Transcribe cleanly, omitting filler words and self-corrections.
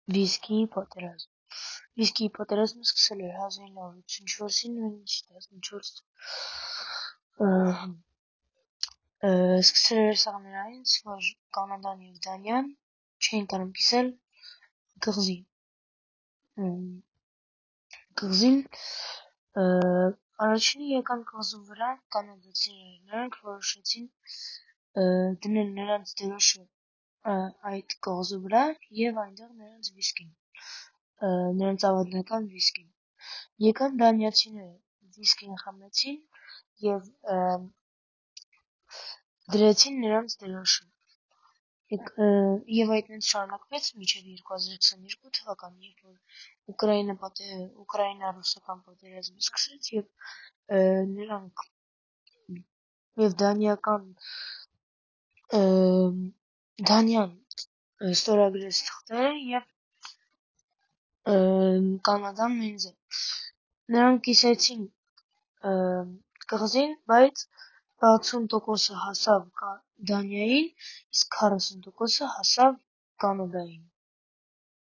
Վիսկիի պատերազմ Վիսկիի պատերազմը սկսել էր 1984-ին, ինչ 14 սկսել էր սա նրանից, որ Կանադան և Դանիան չէին կարող կիսել կղզին, առաջինը եկան կղզու վրա կանադացիները, նրանք որոշեցին դնել նրանց դրոշը այդ կղզու վրա և այնտեղ նրանց վիսկին, նրանց ավանդական վիսկին, եկան դանիացիները, վիսկին խմեցին և դրեցին նրանց դրոշը, և այդպես շարունակվեց մինչև 2022 թվականը, երբ որ Ուկրաինա-ռուսական պատերազմը սկսեց և նրանք և Դանիան ստորագրեց թղթերը և Կանադան նույնպես։ Նրանք կիսեցին կղզին, բայց 60% հասավ Դանիային, իսկ 40% հասավ Կանադային։